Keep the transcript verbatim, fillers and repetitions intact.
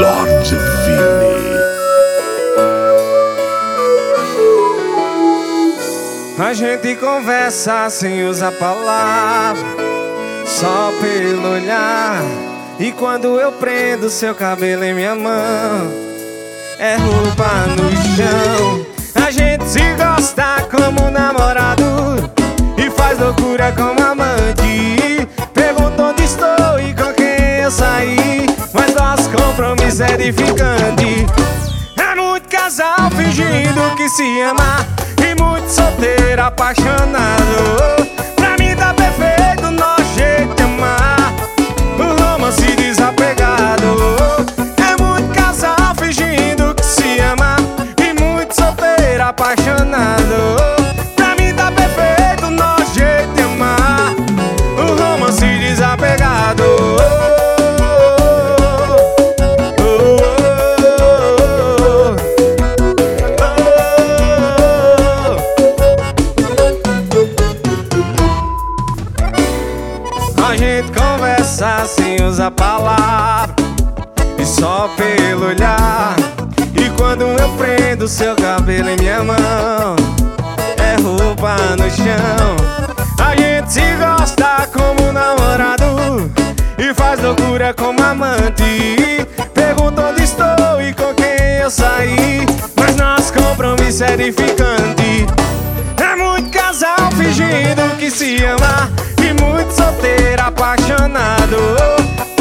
Lorde Vini. A gente conversa sem usar palavras, só pelo olhar. E quando eu prendo seu cabelo em minha mão, é roupa no chão. A gente se gosta como namorado e faz loucura como amante. Pergunta onde estou e com quem eu saí, mas nosso compromisso é edificante. É muito casal fingindo que se ama e muito solteiro apaixonado. Pra mim tá perfeito o nosso jeito de amar, o romance desapegado. É muito casal fingindo que se ama e muito solteiro apaixonado. Pra mim tá perfeito o nosso jeito de amar, o romance desapegado. A gente conversa sem usar palavras e só pelo olhar. E quando eu prendo seu cabelo em minha mão, é roupa no chão. A gente se gosta como namorado e faz loucura como amante. Pergunta onde estou e com quem eu saí, mas nosso compromisso é edificante. É muito casal fingindo que se ama e muito solteiro apaixonado.